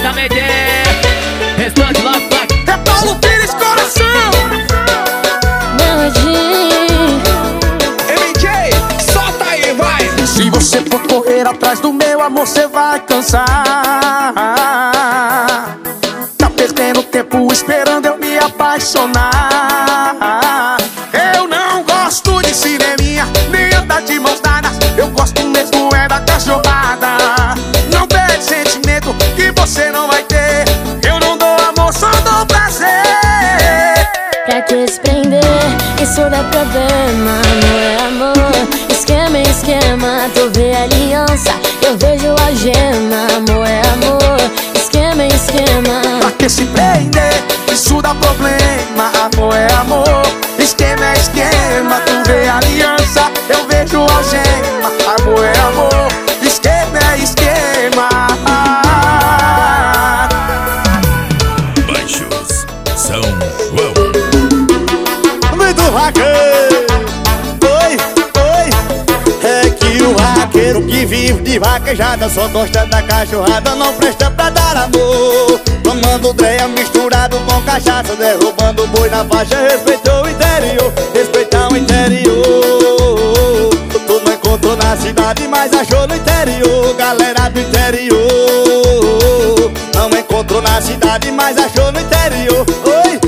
J Medeiros, restante Love Black. É Paulo Pires, coração. MJ, solta aí, vai. Se você for correr atrás do meu amor, você vai cansar. Tá perdendo tempo esperando eu me apaixonar. Eu não gosto de cineminha, nem andar de mãos dadas. Eu gosto mesmo é da cachorrada. Não pede sentimento que você não vai ter. Eu não dou amor, só dou prazer. Pra que se prender? Isso dá problema. Amor é amor, esquema é esquema. Tu vê aliança, eu vejo algema. Amor é amor, esquema é esquema. Pra que se prender? Isso dá problema. Amor é amor, esquema é esquema. Tu vê aliança, eu vejo algema. Amor é amor, esquema é esquema. Baixos São João. Do vaqueiro, oi, é que o vaqueiro que vive de vaquejada só gosta da cachorrada, não presta pra dar amor. Tomando dreia misturado com cachaça, derrubando boi na faixa. Respeitou o interior, respeitar o interior. Tu não encontrou na cidade, mas achou no interior. Galera do interior, não encontrou na cidade, mas achou no interior. Oi,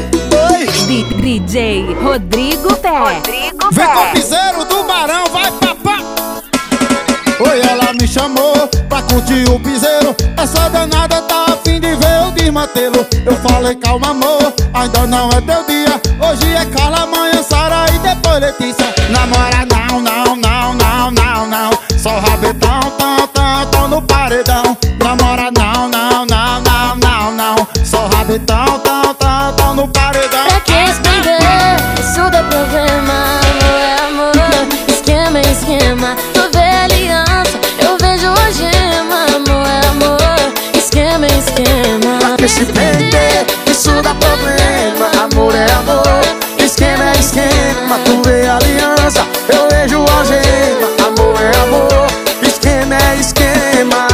DJ Rodrigo Pé. vem com o piseiro do Barão, vai papá. Oi, ela me chamou pra curtir o piseiro. Essa danada tá a fim de ver o desmantelo. Eu falei, calma amor, ainda não é teu dia. Hoje é Carla, amanhã Sara e depois Letícia. Namora não, não, não, não, não, não. Só rabetão, tão, tão, tão no paredão. Namora não, não, não, não, não, não. Só rabetão, tão, tão, tão no paredão. Pra que se prender? Isso dá problema. Amor é amor, esquema é esquema. Tu vê aliança, eu vejo algema. Amor é amor, esquema é esquema. Pra que se prender? Isso dá problema. Amor é amor, esquema é esquema. Tu vê aliança, eu vejo algema. Amor é amor, esquema é esquema.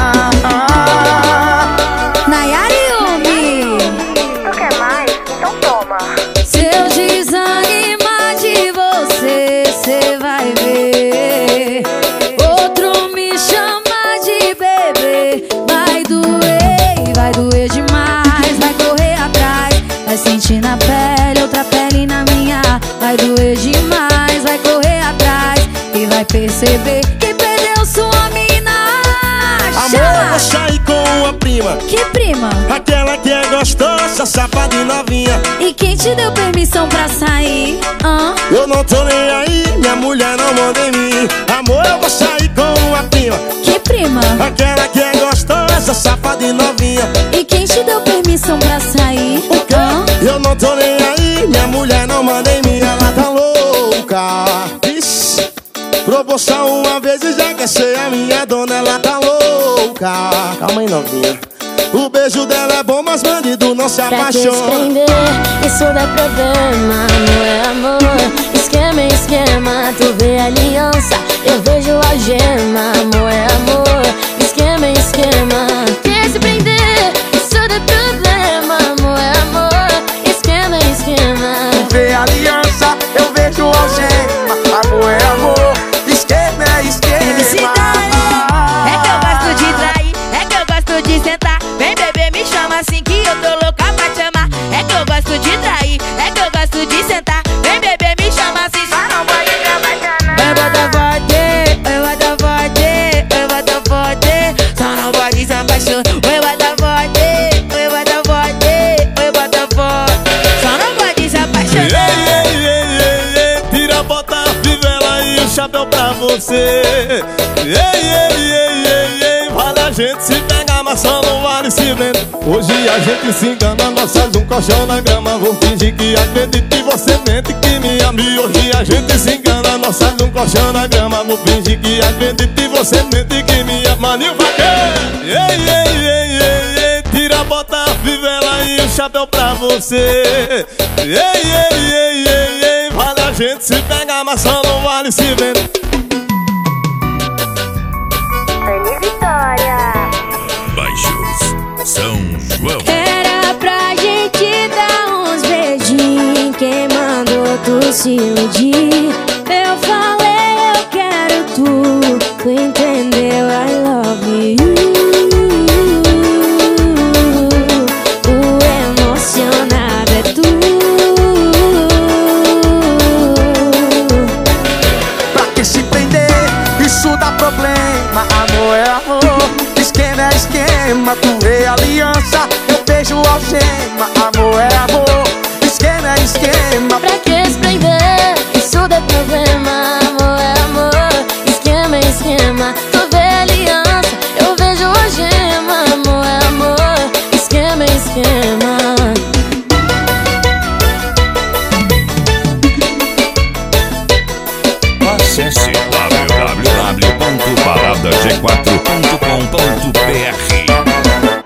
Nayara Yumi. Tu quer mais? Então toma. Se eu desanimar de você, cê vai ver outro me chamar de bebê. Vai doer demais. Vai correr atrás, vai sentir na pele, outra pele na minha. Vai doer demais, vai correr atrás e vai perceber que perdeu sua mina. Amor, vou sair com a prima. Que prima? Aquela que é gostosa, safada e novinha. E quem te deu permissão pra sair? Eu não tô nem aí, minha mulher não manda em mim. Amor, eu vou sair com a prima. Que prima? Aquela que é gostosa, safada e novinha. E quem te deu permissão pra sair? O quê? Eu não tô nem aí, minha mulher não manda em mim. Ela tá louca. Ixi, promoção uma vez e já quer ser a minha dona. Ela tá louca. Calma aí, novinha. O beijo dela é bom, mas bandido não se Pra que se apaixona. prender? Isso dá problema. Amor é amor, esquema é esquema. Tu vê aliança, eu vejo algema. Amor é amor, esquema é esquema. Que se prender? Isso dá problema. Amor é amor, esquema é esquema. Tu vê aliança, eu vejo algema. Amor é amor, esquema é esquema. É que eu gosto de trair, é que eu gosto de sentar. Vem bebê, me chama assim que eu tô louca pra te amar. É que eu gosto de trair, é que eu gosto de sentar. Vem bebê, me chama assim, só não pode me apaixonar. Vai botar forte, vai botar forte, vai botar forte. Só não pode se apaixonar. Vai botar forte, vai botar forte, vai botar forte. Só não pode se apaixonar. Ei, tira, bota a fivela e o chapéu pra você. Ei, vale a gente se pegar, mas só não vale se vender. Hoje a gente se engana, nós faz um colchão na grama. Vou fingir que acredito e você mente que me ame. Hoje a gente se engana, nós faz um colchão na grama. Vou fingir que acredito e você mente que me ama. Maninho vaqueiro. Ei, tira, bota a fivela e o chapéu pra você. Ei, vale a gente se pegar, mas só não vale se vender. Feliz Vitória. Baixos São João. se iludir. Eu falei, eu quero tu entendeu? I love you. O emocionado é tu. Pra que se prender? Isso dá problema. Amor é amor, esquema é esquema. Tu vê aliança, eu vejo algema. Amor é amor, esquema é esquema. Pra que se prender? Isso dá problema. Amor é amor, esquema é esquema. Tu vê aliança, eu vejo algema. Amor é amor, esquema é esquema. Acesse www.paradag4.com.br